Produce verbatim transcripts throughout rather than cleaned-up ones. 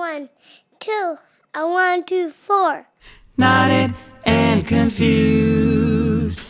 One, two, a one, two, four. Knotted and confused.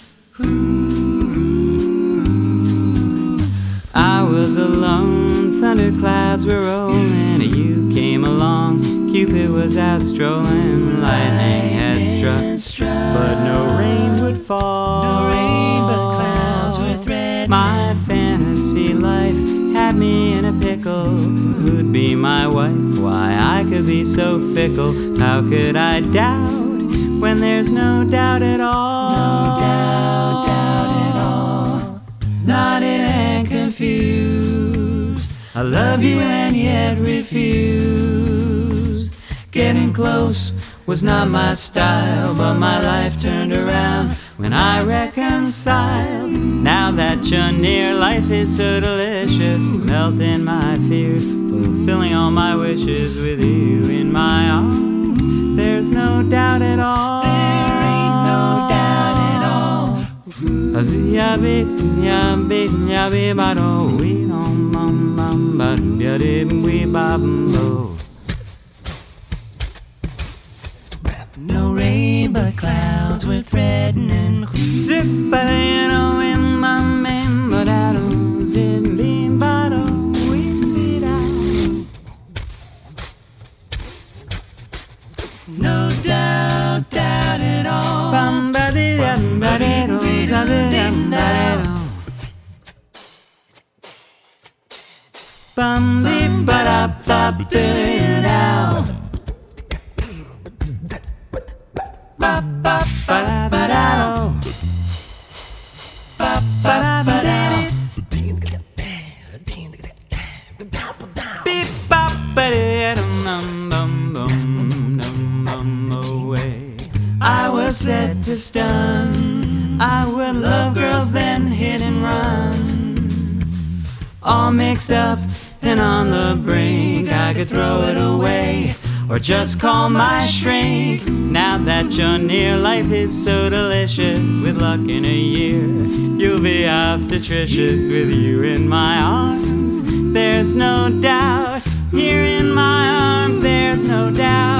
Ooh. I was alone, thunderclouds were rolling, you came along, Cupid was out strolling, lightning had struck, but no rain would fall. No rain, but clouds were threatening. My fantasy life had me in a pickle. Who'd be my wife? Why, I could be so fickle. How could I doubt when there's no doubt at all? No doubt, doubt at all. Knotted and confused. I love you and yet refused. Getting close was not my style, but my life turned around when I reconciled. Now that you're near, life is so delicious. You melt in my fears, fulfilling all my wishes with you in my arms. There's no doubt at all. There ain't no doubt at all. No rain, but clouds were threatening. Zip in my man, but I don't zip beam, but oh, we No doubt, doubt at all. Bum beep ba da ba It out. ba ba ba ba da ba ba ba da beep ba ba da dum dum dum dum dum away. I was set to stun. I would love girls then hit and run. All mixed up and on the brink, I could throw it away or just call my shrink. Now that you're near, life is so delicious. With luck in a year, you'll be obstetricious. With you in my arms, there's no doubt. Here in my arms, there's no doubt.